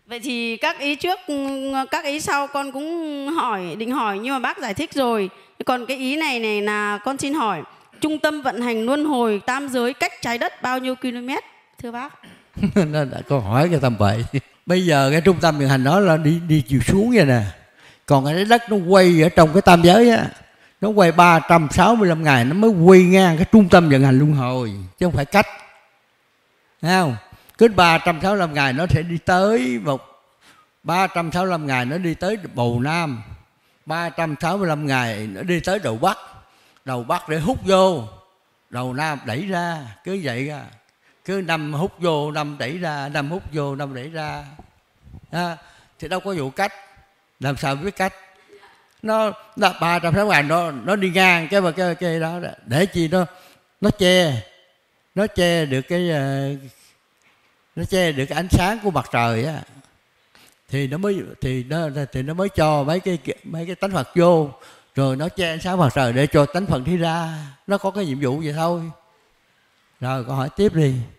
Vậy thì các ý trước, các ý sau con cũng định hỏi nhưng mà bác giải thích rồi. Còn cái ý này là con xin hỏi, trung tâm vận hành luân hồi tam giới cách trái đất bao nhiêu km thưa bác? Nó đã câu hỏi cái tầm bậy. Bây giờ cái trung tâm vận hành đó là đi chiều xuống vậy nè. Còn cái đất nó quay ở trong cái tam giới á, nó quay 365 ngày nó mới quay ngang cái trung tâm vận hành luân hồi, chứ không phải cách. Thấy không? Cứ 365 ngày nó sẽ đi tới 365 ngày nó đi tới bầu Nam, 365 ngày nó đi tới đầu Bắc. Đầu Bắc để hút vô, đầu Nam đẩy ra, cứ vậy ra. Cứ năm hút vô, năm đẩy ra, năm hút vô, năm đẩy ra. Thì đâu có vụ cách. Làm sao biết cách? Nó 360 ngày nó đi ngang cái đó để chi nó che được cái ánh sáng của mặt trời á, thì nó mới cho mấy cái tánh Phật vô, rồi nó che ánh sáng mặt trời để cho tánh Phật đi ra. Nó có cái nhiệm vụ vậy thôi. Rồi câu hỏi tiếp đi.